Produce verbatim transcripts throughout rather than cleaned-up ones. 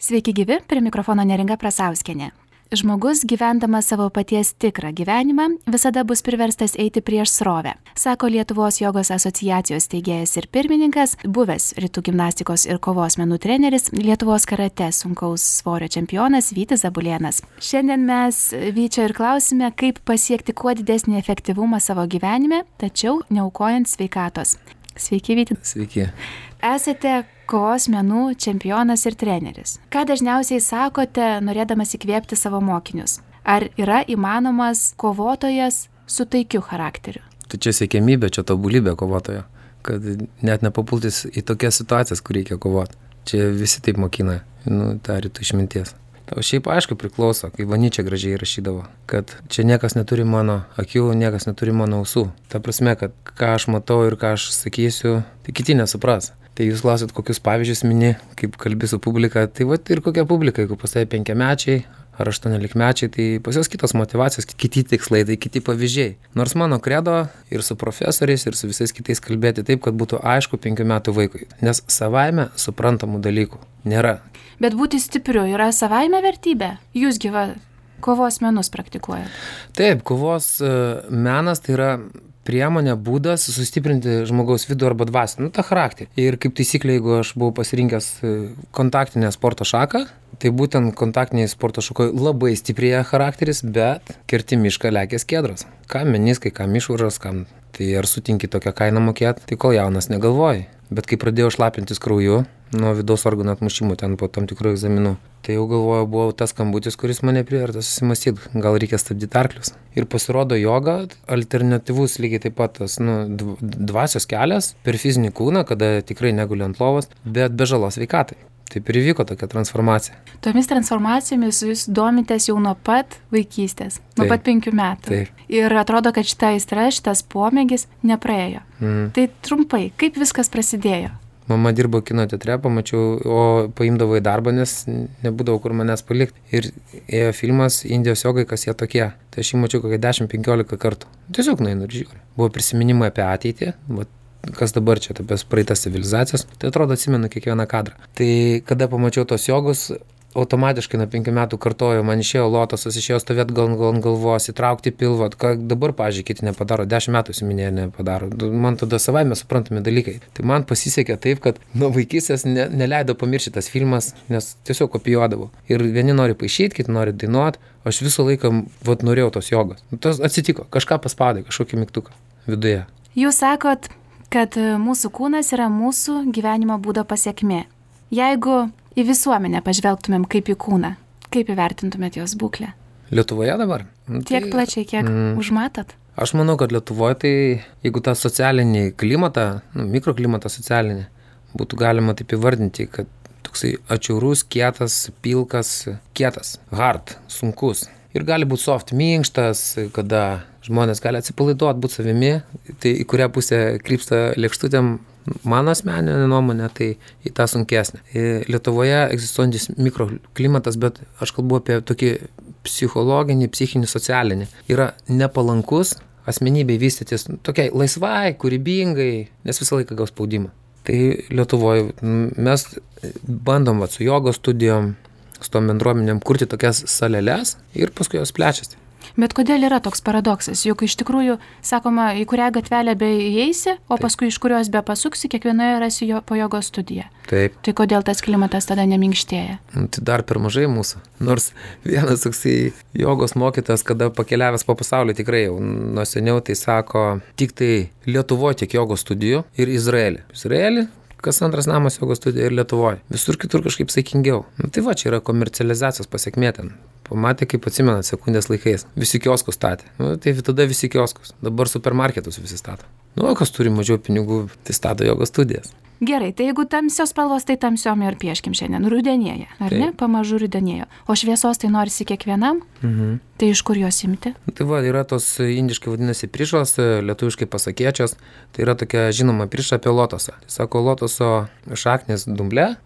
Sveiki gyvi, prie mikrofono Neringa Prasauskienė. Žmogus, gyvendamas savo paties tikrą gyvenimą, visada bus priverstas eiti prieš srovę, sako Lietuvos jogos asociacijos steigėjas ir pirmininkas, buvęs rytų gimnastikos ir kovos menų treneris, Lietuvos karate sunkaus svorio čempionas Vytis Zabulėnas. Šiandien mes Vyčio ir klausime, kaip pasiekti kuo didesnį efektyvumą savo gyvenime, tačiau neaukojant sveikatos. Sveiki, Vyti. Sveiki. Esate kovos menų čempionas ir treneris. Ką dažniausiai sakote, norėdamas įkvėpti savo mokinius? Ar yra įmanomas kovotojas su taikiu charakteriu? Tai čia siekiamybė, čia tobulybė kovotojo, kad net nepapultis į tokias situacijas, kur reikia kovoti. Čia visi taip mokina, nu, tą rytų išminties. O šiaip aišku priklauso, kai Vanyčia gražiai rašydavo, kad čia niekas neturi mano akių, niekas neturi mano ausų. Ta prasme, kad ką aš matau ir ką aš sakysiu, tai kiti nesupras. Tai jūs klausit, kokius pavyzdžius mini, kaip kalbi su publika, tai va ir kokia publika, jeigu pas tai penkiamečiai ar aštuoniolikmečiai, tai pas jos kitos motyvacijos, kiti tikslai, tai kiti pavyzdžiai. Nors mano kredo ir su profesoriais, ir su visais kitais kalbėti taip, kad būtų aišku penkių metų vaikui, nes savaime suprantamų dalykų nėra. Bet būti stipriu yra savaime vertybė. Jūs gyva kovos menus praktikuojate. Taip, kovos menas tai yra priemonė, būdas sustiprinti žmogaus vidų arba dvasią, nu tą charakterį. Ir kaip taisyklė, jeigu aš buvau pasirinkęs kontaktinę sporto šaką, tai būtent kontaktiniai sporto šakoje labai stiprėja charakteris, bet kerti mišką lekės kėdros. Kam meniskai, kam išvaržos, kam tai ar sutinki tokią kainą mokėti, tai kol jaunas negalvoji. Bet kai pradėjau šlapintis krauju nuo vidaus organų atmušimų ten po tam tikrų egzaminų, tai jau galvoju, buvo tas skambutis, kuris mane privertė susimąstyti, gal reikia stabdyti arklius. Ir pasirodo joga alternatyvus lygiai taip pat tas nu, dvasios kelias per fizinį kūną, kada tikrai neguli ant lovos, bet be žalos sveikatai. Taip ir įvyko tokia transformacija. Tomis transformacijomis jūs domitės jau nuo pat vaikystės, nuo Taip. pat penkių metų. Taip. Ir atrodo, kad šita aistra, šitas pomėgis nepraėjo. Mm. Tai trumpai, kaip viskas prasidėjo? Mama dirbo kino teatre, pamačiau, o paimdavo į darbą, nes nebūdavo kur manęs palikti. Ir ėjo filmas Indijos jogai, kas jie tokie. Tai aš jį mačiau kokią dešimt penkiolika kartų. Tiesiog nueinu ir žiūriu. Buvo prisiminimai apie ateitį, vat, kas dabar čia, apie praeitas civilizacijas, tai atrodo atsimenu kiekvieną kadrą. Tai kada pamačiau tos jogos, automatiškai nuo penkių metų kartoju, man išėjo lotosas, išėjo stovėti gal ant galvos, įtraukti pilvą, ką dabar, pavyzdžiui, kiti nepadaro, dešimt metų siminėje nepadaro. Man tada savaime suprantami dalykai. Tai man pasisekė taip, kad nuo vaikystės ne, neleido pamiršti tas filmas, nes tiesiog kopijuodavau. Ir vieni nori paišyti, kiti nori dainuoti, o aš visą laiką vat, norėjau tos jogos. Tas atsitiko, kažką paspaudė, kažkokį mygtuką viduje. Jūs sakot, kad mūsų kūnas yra mūsų gyvenimo būdo pasiekmė. Jeigu į visuomenę pažvelgtumėm kaip į kūną, kaip įvertintumėt jos būklę? Lietuvoje dabar? Tiek tai, plačiai, kiek mm, užmatot? Aš manau, kad Lietuvoje tai, jeigu tą socialinį klimatą, nu, mikroklimatą socialinį, būtų galima taip įvardinti, kad toksai atšiaurus, kietas, pilkas, kietas, hard, sunkus. Ir gali būti soft, minkštas, kada žmonės gali atsipalaiduoti, būti savimi, tai į kurią pusę krypsta lėkštutėm, mano asmeninė nuomonė, tai į tą sunkesnę. Lietuvoje egzistuojantis mikroklimatas, bet aš kalbu apie tokį psichologinį, psichinį, socialinį, yra nepalankus asmenybei vystytis tokiai laisvai, kūrybingai, nes visą laiką gaus spaudimą. Tai Lietuvoje mes bandom va, su jogos studijom, su tom bendruomenėm kurti tokias saleles ir paskui jos plečiasi. Bet kodėl yra toks paradoksas? Juk iš tikrųjų, sakoma, į kurią gatvelę be įeisi, o Taip. paskui iš kurios be pasuksi, kiekvienoje rasi jo, po jogos studiją. Taip. Tai kodėl tas klimatas tada neminkštėja? Tai dar per mažai mūsų. Nors vienas toksai jogos mokytas, kada pakeliavęs po pasaulį tikrai jau nuo seniau, tai sako, tik tai Lietuvoje tiek jogos studijų ir Izraelį. Izraelį, kas antras namas jogos studija ir Lietuvoje. Visur kitur kažkaip saikingiau. Nu, tai va, čia yra komercializacijos pasiekmė ten. Pamatė, kaip atsimenat, sekundės laikais. Visi kioskus statė. Nu, tai tada visi kioskus. Dabar supermarketus visi stato. Nu, o kas turi mažiau pinigų, tai stato jogos studijas. Gerai, tai jeigu tamsios spalvos, tai tamsiom ir pieškim šiandien. Rudenėja, ar Taip. ne? Pamažu rudenėjo. O šviesos tai norisi kiekvienam? Mhm. Tai iš kur jos imti? Tai va, yra tos indiškai vadinasi prišos, lietuviškai pasakėčios. Tai yra tokia žinoma priša apie lotosą. Tai sako, lotoso šaknis dumble,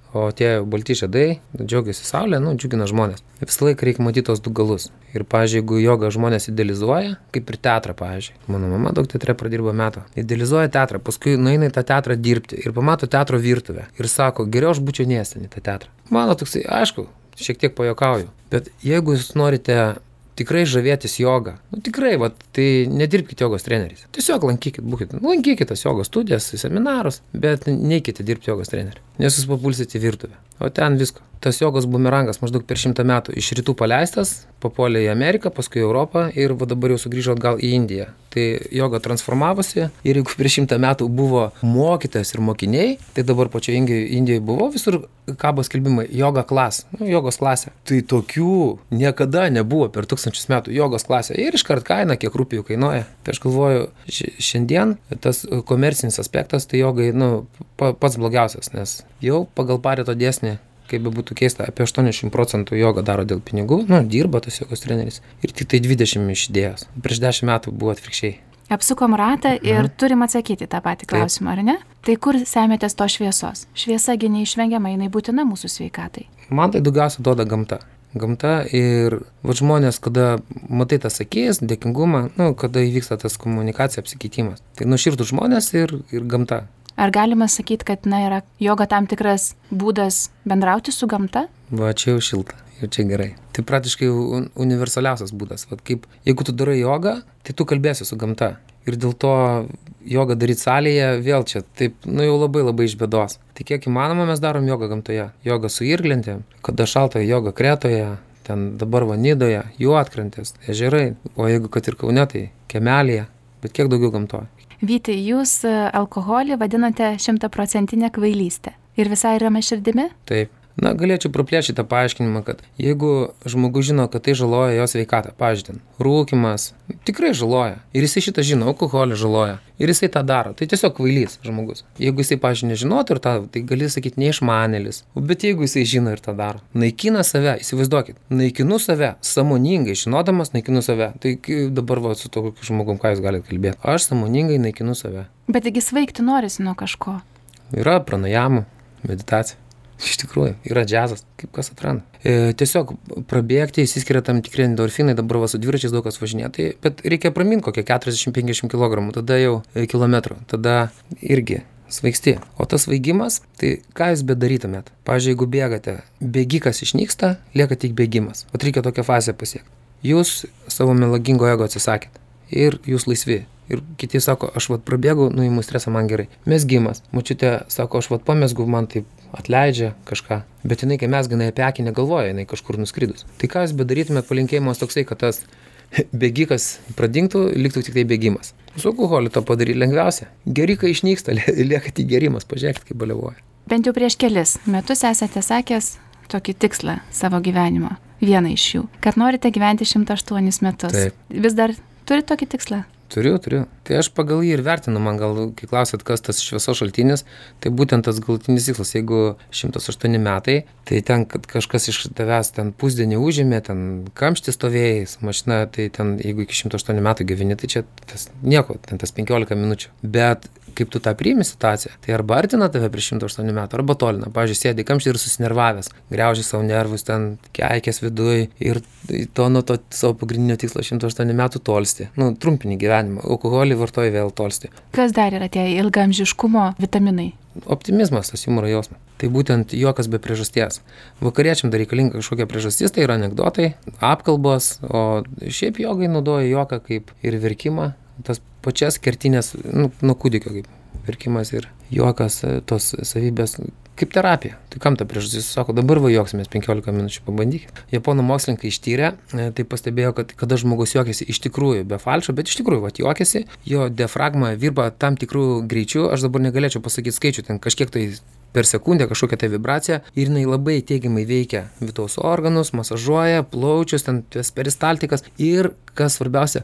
o tie balti žiedai, džiaugiasi saulė, nu, džiugina žmonės. Visą laiką reikia matyti tos du galus. Ir, pavyzdžiui, jeigu jogą žmonės idealizuoja, kaip ir teatrą, pavyzdžiui. Mano mama daug teatre pradirbo metų. Idealizuoja teatrą, paskui nueina į tą teatrą dirbti ir pamato teatro virtuvę. Ir sako, geriau aš būčiau neėjęs ten į tą teatrą. Mano toksai, aišku, šiek tiek pajokauju. Bet jeigu jūs norite tikrai žavėtis jogą, nu tikrai, va, tai nedirbkite jogos treneriais. Tiesiog lankykit, būkite, lankykite tas jogos studijas, seminarus, bet neikite dirbti jogos trenerių, nes jūs papulsite į virtuvę. O ten visko. Tas jogos bumerangas maždaug per šimtą metų iš rytų paleistas, papuolė į Ameriką, paskui į Europą ir va dabar jau sugrįžo atgal į Indiją. Tai joga transformavosi ir jeigu prieš šimtą metų buvo mokytojas ir mokiniai, tai dabar pačioje Indijoje buvo visur kabo skelbimai joga klas, nu, jogos klasė. Tai tokių niekada nebuvo per tūkstančius metų jogos klasė ir iškart kaina, kiek rūpijų kainuoja. Tai aš galvoju, šiandien tas komercinis aspektas tai jogai nu, pats blogiausias, nes jau pagal Pareto dėsnį, kaip be būtų keista, apie aštuoniasdešimt procentų jogą daro dėl pinigų, nu, dirba tas jogos treneris ir tik tai dvidešimt iš idėjos. Prieš dešimt metų buvo atvirkščiai. Apsukom ratą ir mhm. turim atsakyti tą patį klausimą, ar ne? Tai kur semėtės to šviesos? Šviesagi neišvengiama, jinai būtina mūsų sveikatai. Man tai daugiausia duoda gamta. Gamta ir va, žmonės, kada matai tas akis, dėkingumą, nu, kada įvyksta tas komunikacija, apsikeitimas. Tai nuoširdūs žmonės ir, ir gamta. Ar galima sakyti, kad na, yra joga tam tikras būdas bendrauti su gamta? Va, čia jau šilta, jau čia gerai. Tai praktiškai un- universaliausias būdas. Va, kaip, jeigu tu darai jogą, tai tu kalbėsi su gamta. Ir dėl to jogą daryti salėje vėl čia taip, nu jau labai labai iš bėdos. Tai kiek įmanoma mes darom jogą gamtoje. Jogą su irglentėm, kada šalta joga Kretoje, ten dabar Vanidoje, Juodkrantės, ežerai, o jeigu kad ir Kaune, tai Kiemelėje, bet kiek daugiau gamtoje. Vyti, jūs alkoholį vadinate šimtaprocentinę kvailystę. Ir visai ramia širdimi? Taip. Na, galėčiau praplėšti tą paaiškinimą, kad jeigu žmogus žino, kad tai žaloja jo sveikatą, pavyzdžiui, rūkymas, tikrai žaloja. Ir jisai šitą žino, alkoholį žaloja. Ir jisai tą daro. Tai tiesiog kvailys žmogus. Jeigu jisai, pavyzdžiui, nežinotų ir tą, tai gali sakyti neišmanėlis. Bet jeigu jisai žino ir tą daro, naikina save, įsivaizduokit, naikinu save, sąmoningai, žinodamas naikinu save. Tai dabar va, su tokiu žmogum, ką jūs galite kalbėti. Aš sąmoningai naikinu save. Bet taigi sveikti norisi nuo kažko. Yra pranajamų, meditacija. Iš tikrųjų, yra džiazas, kaip kas atranda. E, tiesiog prabėgti, įsiskiria tam tikri endorfinai, dabar va su dviračiais daug kas važinėja, tai, bet reikia praminti kokią keturiasdešimt penkiasdešimt kilogramų, tada jau e, kilometrų, tada irgi svaigsti. O tas svaigimas, tai ką jūs bedarytumėt? Pavyzdžiui, jeigu bėgate, bėgikas išnyksta, lieka tik bėgimas. O reikia tokią fazę pasiekti. Jūs savo melagingo ego atsisakėt ir jūs laisvi. Ir kiti sako, aš vat prabėgau, nuimu stresą, man gerai. Mesgimas. Močiutė sako, aš vat pamesgu, man taip atleidžia kažką. Bet jinai, kai mes gana apie akį negalvoja, jinai kažkur nuskridus. Tai ką jūs bedarytumėt, palinkėjimas toksai, kad tas bėgikas pradingtų, liktų tik tai bėgimas. Su alkoholiu to padaryti lengviausia. Gerikai išnyksta, lieka tik gerimas, pažiūrėkit, kaip baliavoja. Bent jau prieš kelis metus esate sakęs tokį tikslą savo gyvenimo. Vieną iš jų. Kad norite gyventi šimtą aštuonis metus. Taip. Vis dar turite tokį tikslą? Turiu, turiu. Tai aš pagal jį ir vertinu, man gal, kai klausėt, kas tas šviesos šaltinis, tai būtent tas galutinis tikslas. Jeigu šimtas aštuoni metai, tai ten, kad kažkas iš tavęs ten pusdienį užėmė, ten kamštį stovėjai, mašina, tai ten, jeigu iki šimto aštuonių metų gyveni, tai čia tas nieko, ten tas penkiolika minučių. Bet kaip tu tą priimi situaciją, tai arba artina tave prie šimto aštuonių metų, arba tolina. Pavyzdžiui, sėdi kamštį ir susinervavęs, griauži savo nervus, ten keikės viduj ir to nuo to savo pagrindinio tikslo šimto aštuonių metų tolsti. Nu, trumpini gyvenimą, alkoholį vartoji vėl tolsti. Kas dar yra tie ilgaamžiškumo vitaminai? Optimizmas, tas humoro jausmas. Tai būtent juokas be priežasties. Vakariečiam dar reikalinga kažkokia priežastis, tai yra anekdotai, apkalbos, o šiaip jogai naudoja juoką kaip ir verkimą, tas pačias kertinės, nu, nuo kūdikio kaip verkimas ir juokas, tos savybės, kaip terapija. Tai kam ta priežastis? Sako, dabar va juoksimės penkiolika minučių, pabandykit. Japonų mokslininkai ištyrė, tai pastebėjo, kad kada žmogus juokiasi iš tikrųjų be falšo, bet iš tikrųjų va juokiasi, jo diafragma virba tam tikrų greičių, aš dabar negalėčiau pasakyti skaičių, ten kažkiek tai per sekundę kažkokia tai vibracija ir jinai labai teigiamai veikia vidaus organus, masažuoja, plaučius, ten tas peristaltikas ir, kas svarbiausia,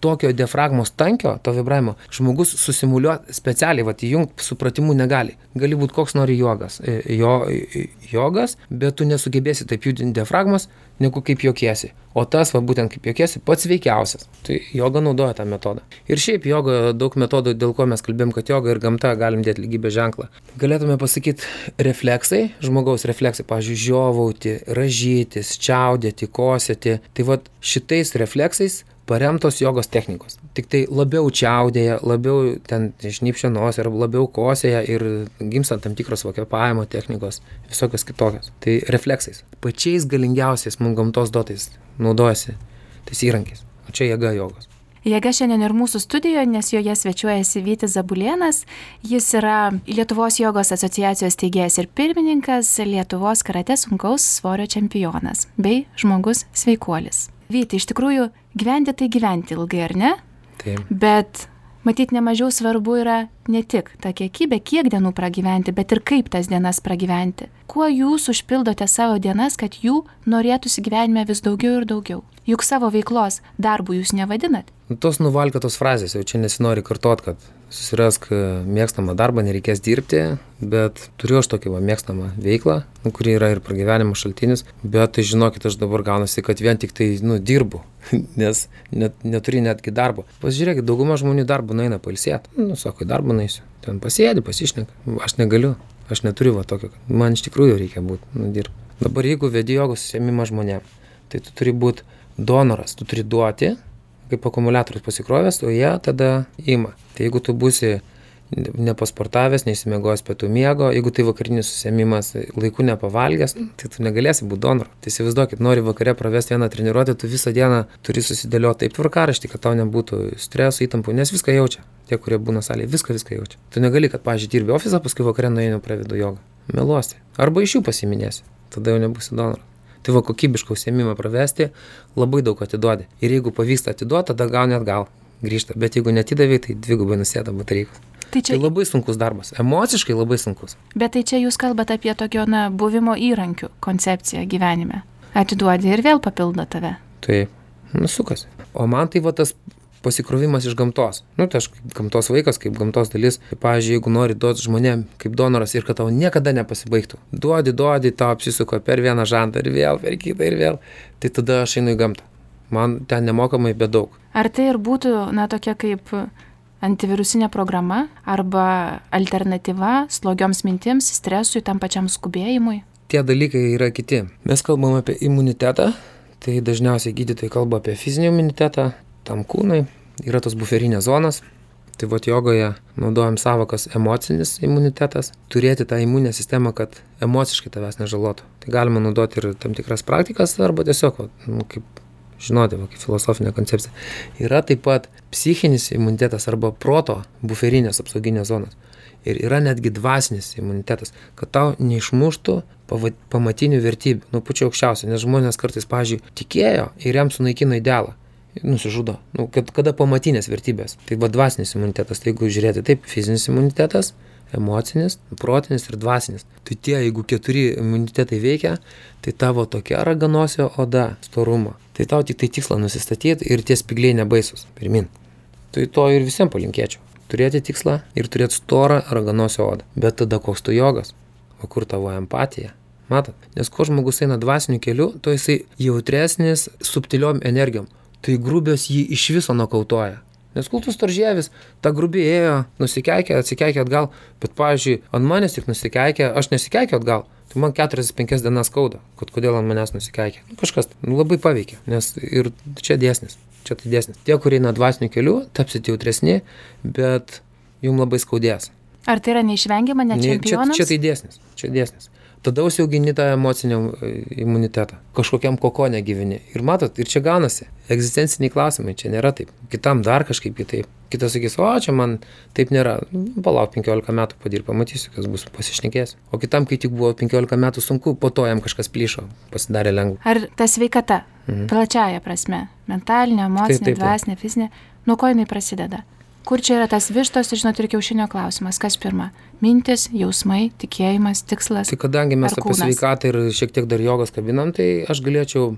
tokio diafragmos tankio, to vibravimo, žmogus susimuliuoti specialiai, vat, įjungti supratimu negali. Gali būti koks nori jogas, jo, jogas, bet tu nesugebėsi taip judinti diafragmos, negu kaip jokiesi. O tas, va, būtent kaip jokiesi, pats veikiausias. Tai joga naudoja tą metodą. Ir šiaip joga daug metodų, dėl ko mes kalbėjom, kad joga ir gamta galim dėti lygybės ženklą. Galėtume pasakyti refleksai, žmogaus refleksai, pavyzdžiui, žiovauti, ražytis, čiaudėti, kosėti. Tai va šitais refleksais paremtos jogos technikos. Tik tai labiau čiaudėja, labiau ten šnypščia nosį, ar labiau kosėja ir gimsta tam tikros kvėpavimo technikos, visokios kitokios. Tai refleksais. Pačiais galingiausiais mums gamtos duotais naudojasi tais įrankiais. O čia jėga jogos. Jėga šiandien ir mūsų studijoje, nes joje svečiuojasi Vytis Zabulėnas. Jis yra Lietuvos jogos asociacijos steigėjas ir pirmininkas, Lietuvos karate sunkaus svorio čempionas bei žmogus sveikuolis. Vyti, iš tikrųjų, gyventi tai gyventi ilgai, ar ne? Taip. Bet matyt, nemažiau svarbu yra ne tik ta kiekybė, kiek dienų pragyventi, bet ir kaip tas dienas pragyventi. Kuo jūs užpildote savo dienas, kad jų norėtųsi gyvenime vis daugiau ir daugiau? Juk savo veiklos darbų jūs nevadinat. Tos nuvalkiotos frazės, jau čia nesinori kartot, kad susirask mėgstamą darbą, nereikės dirbti, bet turiu aš tokį va, mėgstamą veiklą, nu, kuri yra ir pragyvenimo šaltinis, bet tai žinokit, aš dabar gaunasi, kad vien tik tai nu, dirbu, nes net, neturi netgi darbo. Pasižiūrėkit, dauguma žmonių darbų nueina pailsėti, nu, sako, į darbą naisiu, ten pasėdi, pasišneka, aš negaliu, aš neturiu va tokio, man iš tikrųjų reikia būti, nu, dirbti. Dabar jeigu vedi jogos užsiėmimą žmonėm, tai tu turi būti donoras, tu turi duoti, kaip akumuliatorius pasikrovęs, o jie tada ima. Tai jeigu tu būsi nepasportavęs, neįsimiegojęs pietų miego, jeigu tai vakarinis užsiėmimas laiku nepavalgęs, tai tu negalėsi būti donoru. Tai įsivaizduokit, nori vakare pravesti vieną treniruotę, tu visą dieną turi susidėlioti taip tvarkaraštį, kad tau nebūtų streso, įtampų, nes viską jaučia. Tie, kurie būna salėje, viską, viską jaučia. Tu negali, kad, pavyzdžiui, dirbi ofisą, paskui vakare nueini pravedu jogą. Meluosi. Arba iš jų pasiminėsi. Tada jau nebūsi donoras. Tai va kokybišką užsiėmimą pravesti, labai daug atiduodi. Ir jeigu pavyksta atiduoti, tada gauni atgal, grįžta. Bet jeigu netidavai, tai dvigubai nusėda batarykos. Tai, čia... tai labai sunkus darbas, emociškai labai sunkus. Bet tai čia jūs kalbate apie tokio, na, buvimo įrankių koncepciją gyvenime. Atiduodi ir vėl papildo tave. Taip, nusukas. O man tai va tas pasikrovimas iš gamtos. Nu, tai aš kaip gamtos vaikas, kaip gamtos dalis. Tai, pavyzdžiui, jeigu nori duoti žmonėm kaip donoras ir kad tau niekada nepasibaigtų. Duodi, duodi, tau apsisuko per vieną žantą ir vėl, per kitą ir vėl. Tai tada aš einu į gamtą. Man ten nemokamai, bet daug. Ar tai ir būtų, na, tokia kaip antivirusinė programa arba alternatyva slogioms mintims, stresui, tam pačiam skubėjimui? Tie dalykai yra kiti. Mes kalbam apie imunitetą. Tai dažniausiai gydytojai kalba apie fizinį imunitetą. Tam kūnai yra tos buferinės zonos. Tai vat jogoje naudojam savokas emocinis imunitetas. Turėti tą imuninę sistemą, kad emociškai tavęs nežalotų. Tai galima naudoti ir tam tikras praktikas arba tiesiog, nu, kaip žinoti, va, kaip filosofinė koncepcija. Yra taip pat psichinis imunitetas arba proto buferinės apsauginės zonos. Ir yra netgi dvasinis imunitetas, kad tau neišmuštų pamatinių vertybių, nu pačiu aukščiausiu, nes žmonės kartais, pavyzdžiui, tikėjo ir jam sunaikino idealą. Nusižudo. Nu, kad, kada pamatinės vertybės. Tai va dvasinis imunitetas. Tai jeigu žiūrėti taip, fizinis imunitetas, emocinis, protinis ir dvasinis. Tai tie, jeigu keturi imunitetai veikia, tai tavo tokia raganosio oda, storumo. Tai tau tik tai tikslą nusistatyti ir tie spygliai nebaisus. Pirmin. Tai to ir visiems palinkėčiau. Turėti tikslą ir turėti storą raganosio odą. Bet tada koks tu jogas? O kur tavo empatija? Matot? Nes kuo žmogus eina dvasiniu keliu, to jisai jautresnis subtiliom energijom. Tai grubios jį iš viso nokautoja. Nes kultus storžievis, ta grubi ėjo, nusikeikė, atsikeikė atgal, bet, pavyzdžiui, ant manęs tik nusikeikė, aš nesikeikiu atgal, tai man keturiasdešimt penkias dienas skauda, kad kodėl ant manęs nusikeikė. Nu, kažkas nu, labai paveikia, nes ir čia dėsnis, čia tai dėsnis. Tie, kurie eina dvasiniu keliu, tapsit jautresni, bet jums labai skaudės. Ar tai yra neišvengiama, net čempionas? Čia, čia tai dėsnis, čia dėsnis. Tada užsiaugini tą emocinį imunitetą. Kažkokiam kokone gyveni. Ir matot, ir čia gaunasi. Egzistenciniai klausimai, čia nėra taip. Kitam dar kažkaip kitaip. Kitas sakys, o čia man taip nėra. Palauk penkiolika metų padirb, pamatysiu, kas bus, pasišnekės. O kitam, kai tik buvo penkiolika metų sunku, po to jam kažkas plyšo, pasidarė lengva. Ar ta sveikata, mhm. plačiaja prasme, mentalinė, emocinė, taip, taip, taip. dvasinė, fizinė, nuo ko jinai prasideda? Kur čia yra tas vištos, žinot, ir kiaušinio klausimas? Kas pirma? Mintis, jausmai, tikėjimas, tikslas. Tai kadangi mes apie sveikatą ir šiek tiek dar jogos kabinam, tai aš galėčiau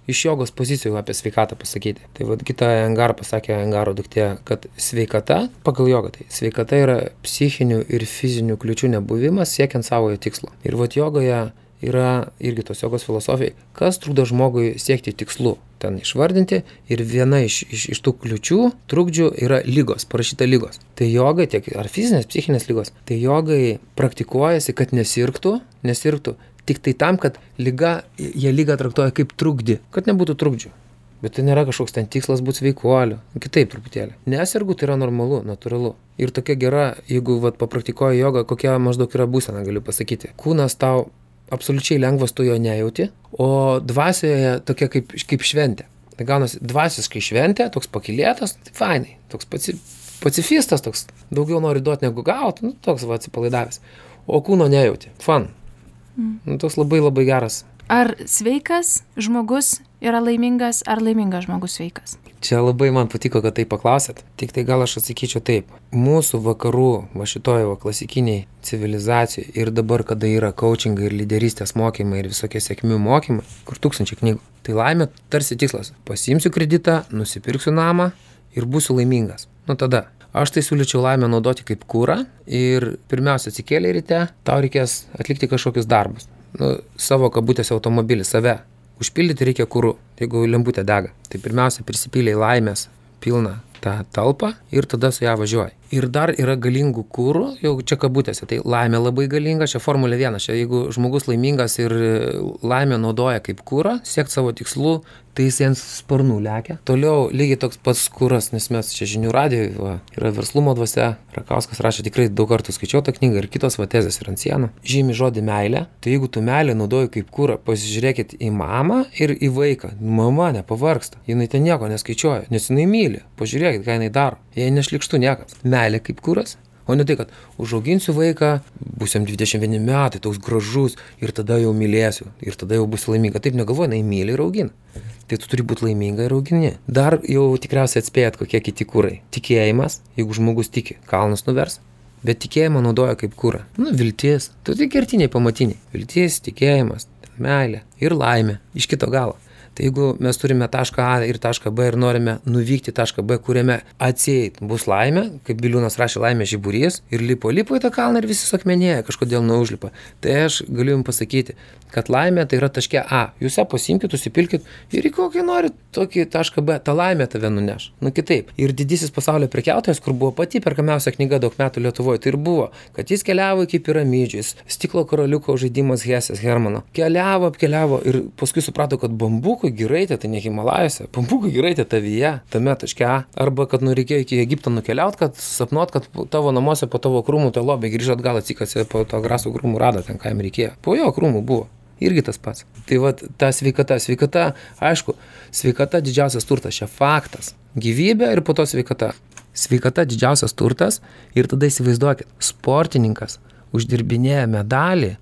iš jogos pozicijų apie sveikatą pasakyti. Tai vad kita Iyengar pasakė, Iyengaro duktė, kad sveikata, pagal jogą tai, sveikata yra psichinių ir fizinių kliūčių nebuvimas siekiant savojo tikslo. Ir vad jogoje yra irgi tos jogos filosofijai, kas trukdo žmogui siekti tikslų, ten išvardinti, ir viena iš, iš, iš tų kliūčių, trukdžių yra lygos, parašyta lygos. Tai jogai, tiek ar fizinės, psichinės lygos, tai jogai praktikuojasi, kad nesirgtų, nesirgtų, tik tai tam, kad lyga, jie lygą traktuoja kaip trukdį, kad nebūtų trukdžių. Bet tai nėra kažkoks ten tikslas būti sveikuoliu, kitaip truputėlį. Nesirgu, tai yra normalu, natūralu. Ir tokia gera, jeigu vat, papraktikuoji jogą, kokia maždaug yra būsena, galiu pasakyti. Kūnas tau absoliučiai lengvas, tu jo nejauti, o dvasioje tokia kaip, kaip šventė. Tai gaunasi dvasiškai šventė, toks pakilėtas, tai fainai, toks paci, pacifistas, toks daugiau nori duoti negu gauti, nu, toks va atsipalaidavęs. O kūno nejauti, fun. Mm. Nu, toks labai labai geras. Ar sveikas žmogus yra laimingas, ar laimingas žmogus sveikas? Čia labai man patiko, kad tai paklausėt. Tik tai gal aš atsakyčiau taip. Mūsų vakarų, va šitoje va klasikiniai civilizacijoje ir dabar, kada yra coachingai ir lyderystės mokymai ir visokie sėkmių mokymai, kur tūkstančiai knygų, tai laimė tarsi tikslas. Pasiimsiu kreditą, nusipirksiu namą ir būsiu laimingas. Nu tada. Aš tai siūlyčiau laimę naudoti kaip kūrą ir pirmiausia atsikėlė ryte, tau reikės atlikti kažkokius darbus. Nu, savo kabutėse automobilį, save. Užpildyti reikia kuru, jeigu lemputė dega. Tai pirmiausia prisipyliai laimės pilną tą talpą ir tada su ją važiuoji. Ir dar yra galingų kūrų, jau čia kabutėse, tai laimė labai galinga, čia formulė vienas, čia jeigu žmogus laimingas ir laimę naudoja kaip kūrą, siekt savo tikslų, tai jis ant sparnų lekia. Toliau lygiai toks pats kūras, nes mes čia žinių radijoje yra verslumo dvasia, Rakauskas rašė, tikrai daug kartų skaičiau tą knygą ir kitos va tezės yra ant sienų. Žymi žodį meilė, tai jeigu tu meilę naudoji kaip kūrą, pasižiūrėkit į mamą ir į vaiką. Mama nepavargsta, jinai ten nieko neskaičiuoja, nes jinai myli, pažiūrėkit, ką jinai daro, jai nešlikštų niekas. Meilė kaip kūras, o ne tai, kad užauginsiu vaiką, būsim dvidešimt vieni metai, toks gražus ir tada jau mylėsiu ir tada jau būsiu laiminga. Taip negalvoju, jinai myli ir augina. Tai tu turi būti laiminga ir augini. Dar jau tikriausiai atspėjat, kokie kiti kūrai. Tikėjimas, jeigu žmogus tiki, kalnus nuvers, bet tikėjimą naudoja kaip kūrą. Nu, viltis, tu tai kertiniai pamatiniai. Viltis, tikėjimas, meilė ir laimė iš kito galo. Tai jeigu mes turime tašką A ir tašką B ir norime nuvykti tašką B, kuriame atsieit bus laimė, kaip Biliūnas rašė laimė žiburys, ir lipo, lipo į tą kalną ir visi sakmenėja, kažkodėl neužlipa. Tai aš galiu jums pasakyti, kad laimė tai yra taške A. Jūs ją pasimkit, susipilkit ir į kokį norit tokį tašką B, ta laimė tave nuneš. Nu kitaip. Ir didysis pasaulio prekiautojas, kur buvo pati perkamiausia knyga daug metų Lietuvoje, tai ir buvo, kad jis keliavo iki piramidžių, stiklo karaliuko žaidimas Hesės Hermano. Keliavo, apkeliavo ir paskui suprato, kad bambukų giraitė, tai ne Himalajose, bambukų giraitė tavyje, tame taške A. Arba kad nu reikėjo iki Egipto nukeliaut, kad sapnuot, kad tavo namuose po tavo krūmų to lobį grįžo atgal atsikasė po to grasų krūmų rado ten, ką jam reikėjo. Po jo krūmų buvo. Irgi tas pats. Tai va, ta sveikata, sveikata, aišku, sveikata didžiausias turtas, čia faktas. Gyvybė ir po to sveikata. Sveikata didžiausias turtas ir tada įsivaizduokit, sportininkas uždirbinėja medalį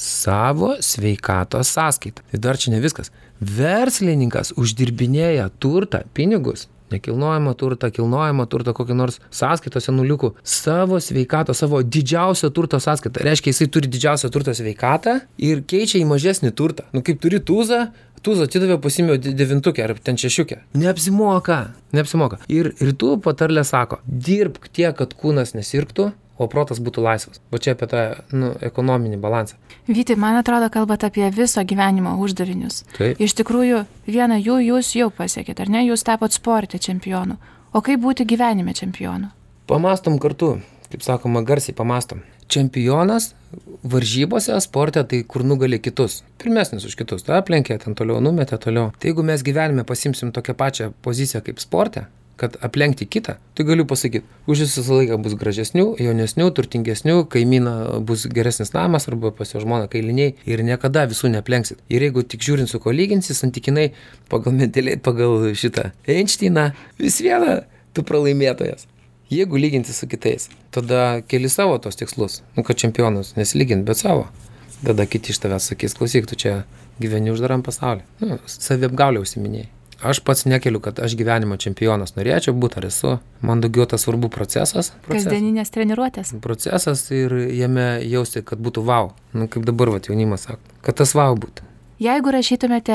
savo sveikatos sąskaitą. Tai dar čia ne viskas. Verslininkas uždirbinėja turtą, pinigus, nekilnojamą turtą, kilnojamą turtą, kokį nors sąskaitose nuliukų, savo sveikato, savo didžiausio turto sąskaitą. Reiškia, jisai turi didžiausią turto sveikatą ir keičia į mažesnį turtą. Nu, kaip turi tūzą, tūzą atidavė, pasimėjo devintukę ar ten šešiukę. Neapsimoka, neapsimoka. Ir rytų patarlė sako, dirbk tiek, kad kūnas nesirgtų, o protas būtų laisvas. O čia apie tą nu, ekonominį balansą. Vyti, man atrodo, kalbate apie viso gyvenimo uždavinius. Taip. Iš tikrųjų, vieną jų jūs jau pasiekėt, ar ne? Jūs tapot sporte čempionu. O kaip būti gyvenime čempionu? Pamastom kartu, kaip sakoma, garsiai pamastom. Čempionas varžybose, sporte, tai kur nugali kitus. Pirmesnis už kitus. Ta aplenkė, ten toliau numetė, toliau. Tai jeigu mes gyvenime pasimsim tokią pačią poziciją kaip sporte, kad aplenkti kitą, tai galiu pasakyti, už visą laiką bus gražesnių, jaunesnių, turtingesnių, kaimyną bus geresnis namas arba pas jo žmoną kailiniai ir niekada visų neaplenksit. Ir jeigu tik žiūrint su ko lyginsi, santykinai pagal mentalį, pagal šitą Einšteiną, vis viena tu pralaimėtojas. Jeigu lyginti su kitais, tada keli savo tos tikslus, nu kad čempionus nesilygint, bet savo. Tada kiti iš tavęs sakys, klausyk, tu čia gyveni uždaram pasaulį. Nu, saviapgaulę užsiminėjai. Aš pats nekeliu, kad aš gyvenimo čempionas norėčiau būti ar esu. Man daugiau tas svarbu procesas. procesas. Kasdieninės treniruotės. Procesas ir jame jausti, kad būtų vau. Nu, kaip dabar vat, jaunimas sako, kad tas vau būtų. Jeigu rašytumėte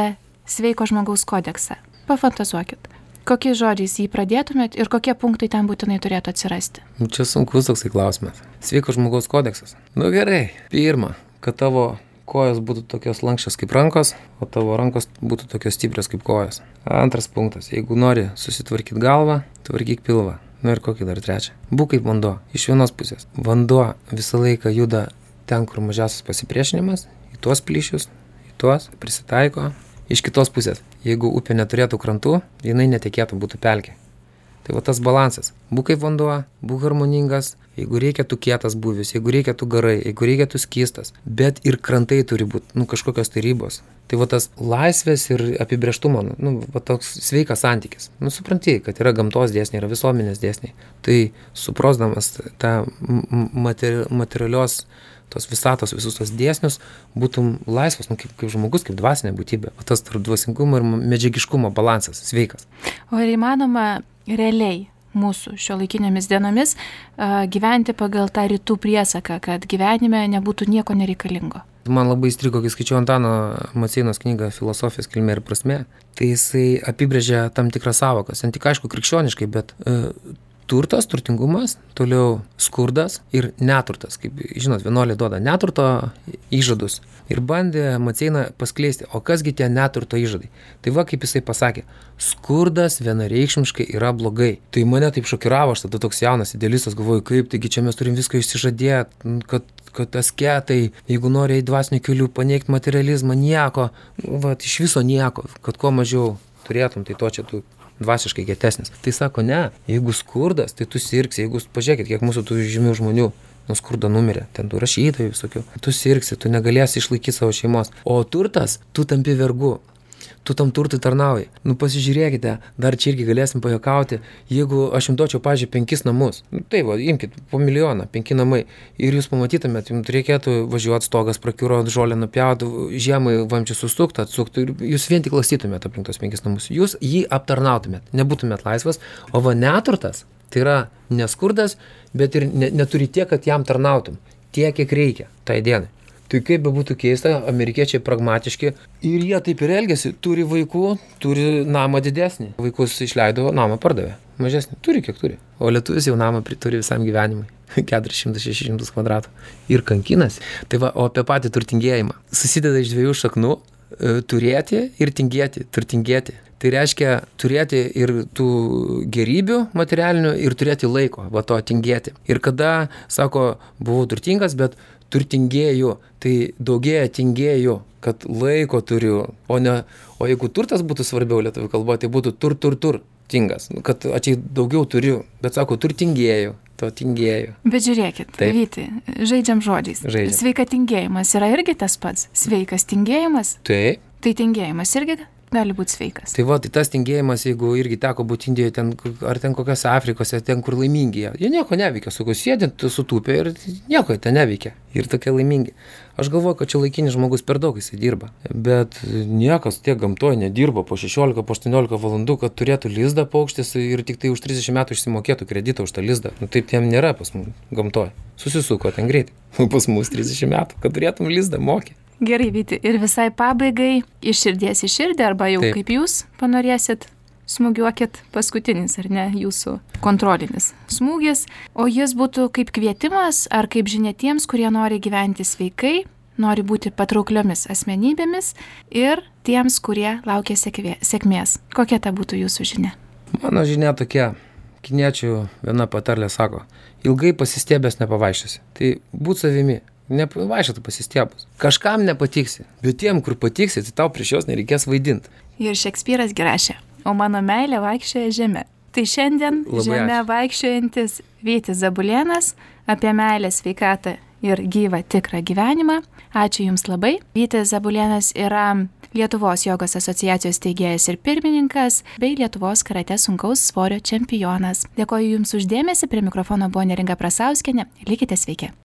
sveiko žmogaus kodeksą. Pafantazuokit. Kokiais žodžiais jį pradėtumėt ir kokie punktai ten būtinai turėtų atsirasti? Čia sunkus toksai klausimas. Sveiko žmogaus kodeksas. Nu gerai, pirma, kad tavo kojos būtų tokios lankščios kaip rankos, o tavo rankos būtų tokios stiprios kaip kojos. Antras punktas, jeigu nori susitvarkyti galvą, tvarkyk pilvą. Nu ir kokį dar trečią. Būk kaip vanduo. Iš vienos pusės. Vanduo visą laiką juda ten, kur mažiausias pasipriešinimas, į tuos plyšius, į tuos prisitaiko. Iš kitos pusės, jeigu upė neturėtų krantų, jinai netekėtų, būtų pelkė. Tai va tas balansas. Būk kaip vanduo, būk harmoningas, jeigu reikia tu kietas būvis, jeigu reikia tu garai, jeigu reikia tu skystas, bet ir krantai turi būti, nu, kažkokios tai ribos. Tai va tas laisvės ir apibrėžtumo, nu, va toks sveikas santykis. Nu, supranti, kad yra gamtos dėsniai, yra visuomenės dėsniai. Tai suprasdamas tą materi- materialios tos visatos, visus tos dėsnius, būtum laisvas, nu, kaip, kaip žmogus, kaip dvasinė būtybė. O tas tarp dvasingumo ir medžiagiškumo balansas, sveikas. O ar įmanoma realiai mūsų šiuolaikinėmis dienomis uh, gyventi pagal tą rytų priesaką, kad gyvenime nebūtų nieko nereikalingo? Man labai įstrigo, kai skaičiau Antano Maceinos knygą Filosofijos kilmė ir prasmė, tai jisai apibrėžia tam tikras sąvokas. Ten tik aišku krikščioniškai, bet uh, turtas, turtingumas, toliau skurdas ir neturtas. Kaip žinot, vienuoliai duoda neturto įžadus ir bandė Maceina paskleisti, o kasgi tie neturto įžadai. Tai va, kaip jisai pasakė, skurdas vienareikšmiškai yra blogai. Tai mane taip šokiravo, aš tada toks jaunas idealistas, galvoju, kaip, taigi čia mes turim viską išsižadėti, kad, kad asketai, jeigu nori eiti dvasiniu keliu, paneigti materializmą, nieko, va, iš viso nieko, kad kuo mažiau turėtum, tai to čia tu dvasiškai kietesnis. Tai sako, ne, jeigu skurdas, tai tu sirgsi, jeigu, pažiūrėkit, kiek mūsų tų žymių žmonių nuo skurdo numirė, ten tų rašytojų visokių, tu sirgsi, tu negalėsi išlaikyti savo šeimos, o turtas, tu tampi vergu, tu tam turtui tarnauji. Nu pasižiūrėkite, dar čia irgi galėsim pajuokauti, jeigu aš jums duočiau, pažiūrėjau, penkis namus, nu tai va, imkit po milijoną, penki namai, ir jūs pamatytumėt, jums reikėtų važiuoti stogas, prakiurot, žolę nupjauti, žiemai vamčių susukti, atsukti, ir jūs vien tik lastytumėt aplink tos penkis namus, jūs jį aptarnautumėt, nebūtumėt laisvas, o va neturtas, tai yra neskurdas, bet ir ne, neturi tiek, kad jam tarnautum, tiek, kiek reikia tai dienai. Tai kaip be būtų keista, amerikiečiai pragmatiški ir jie taip ir elgiasi, turi vaikų, turi namą didesnį. Vaikus išleido, namą pardavė, mažesnį, turi kiek turi. O lietuvis jau namą turi visam gyvenimui, keturis šimtus šešis šimtus kvadratų ir kankinasi. Tai va, o apie patį turtingėjimą. Susideda iš dviejų šaknų - turėti ir tingėti, turtingėti. Tai reiškia turėti ir tų gerybių materialinių ir turėti laiko, va to tingėti. Ir kada, sako, buvau turtingas, bet turtingėjų, tai daugėja tingėjų, kad laiko turiu, o ne, o jeigu turtas būtų svarbiau lietuvių kalboje, tai būtų tur, tur, tur, tingas, kad ačiai daugiau turiu, bet sako, turtingėjų, to tingėjų. Bet žiūrėkit, Vyti, žaidžiam žodžiais. Žaidžiam. Sveika tingėjimas yra irgi tas pats. Sveikas tingėjimas? Taip. Tai tingėjimas irgi gali būti sveikas. Tai va, tai tas tingėjimas, jeigu irgi teko būti Indijoje, ten, ar ten kokiose Afrikose, ten kur laimingi, jie nieko neveikia, su kuo sėdint, sutūpė ir nieko ten neveikia. Ir tokie laimingi. Aš galvoju, kad čia laikinis žmogus per daug jisai dirba. Bet niekas tiek gamtoje nedirba po šešiolika, po aštuoniolika valandų, kad turėtų lizdą paukštis ir tik tai už trisdešimt metų išsimokėtų kreditą už tą lizdą. Nu, taip tiem nėra pas mus gamtoje. Susisuko ten greitai. Pas mus trisdešimt metų, kad turėtum lizdą mokė. Gerai, Vyti, ir visai pabaigai, iš širdies į širdį, arba jau Taip. kaip jūs panorėsit, smūgiuokit paskutinis, ar ne, jūsų kontrolinis smūgis, o jis būtų kaip kvietimas, ar kaip žinia tiems, kurie nori gyventi sveikai, nori būti patraukliomis asmenybėmis ir tiems, kurie laukia sėkmė, sėkmės. Kokia ta būtų jūsų žinia? Mano žinia tokia, kiniečių viena patarlė sako, ilgai pasistėbęs nepavaišėsi. Tai būt savimi. Nepavaikščioti pasistiebus. Kažkam nepatiksi, bet tiem, kur patiksi, tai tau prieš jos nereikės vaidinti. Ir Šekspyras rašė, o mano meilė vaikščioja žeme. Tai šiandien Labai žeme ačiū. vaikščiojantis Vytis Zabulėnas apie meilę, sveikatą ir gyvą tikrą gyvenimą. Ačiū Jums labai. Vytis Zabulėnas yra Lietuvos jogos asociacijos steigėjas ir pirmininkas bei Lietuvos karate sunkaus svorio čempionas. Dėkoju Jums už dėmesį, prie mikrofono buvo Neringa Prasauskienė. Likite sveiki.